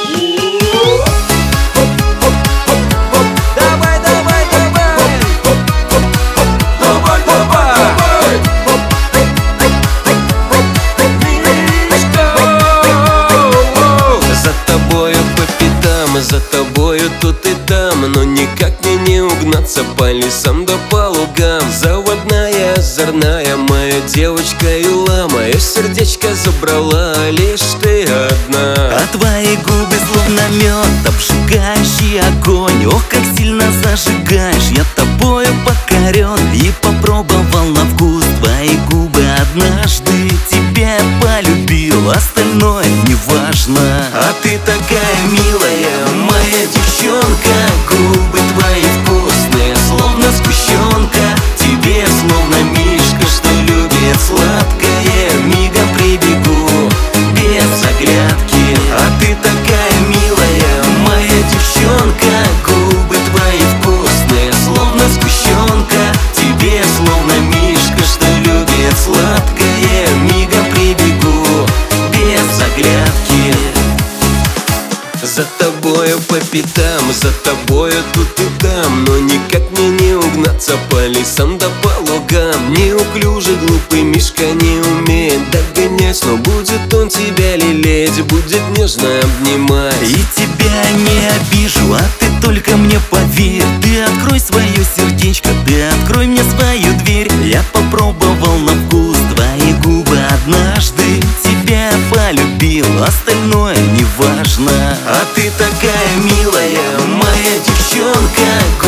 Давай, давай, давай. Давай, давай. Мишка. За тобою по пятам, за тобою тут и там, но никак мне не угнаться по лесам да по лугам. Заводная, озорная моя девочка Юла, мое сердечко забрала лишь ты одна. А твои губы словно мед, обжигающий огонь. Ох, как сильно зажигаешь, я тобою покорен. И попробовал на вкус твои губы однажды. Тебя я полюбил, остальное не важно. А ты такая милая, моя девчонка. Губы твои вкусные, словно сгущенка. Тебе словно мишка, что любит сладкое. Мигом прибегу, без оглядки. А ты такая милая, моя девчонка. Губы твои вкусные, словно сгущенка. Тебе словно мишка, что любит сладкое. Мигом прибегу, без оглядки. За тобою по пятам, за тобою тут и там, но никак мне не угнаться по лесам да по лугам. Неуклюжий глупый мишка не умеет догонять, но будет он тебя лелеять, будет нежно обнимать. И тебя не обижу, а ты только мне поверь. Ты открой свое сердечко, ты открой мне свою дверь. Я попробовал на вкус твои губы однажды. Тебя полюбил, остальное не важно. А ты такая милая, моя девчонка.